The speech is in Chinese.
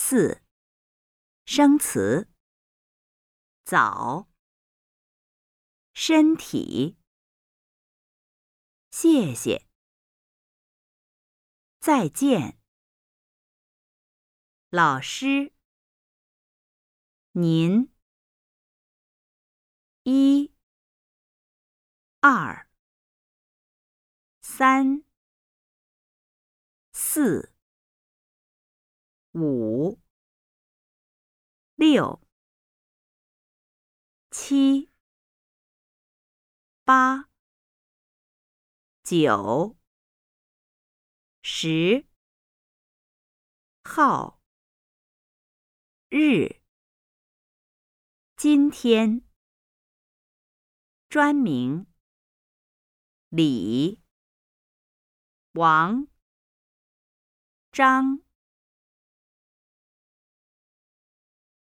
4. 生词：早、身体、谢谢、再见、老师、您、1、2、3、4、5、6、7、8、9、10、号、日、今天、专名、李、王、张、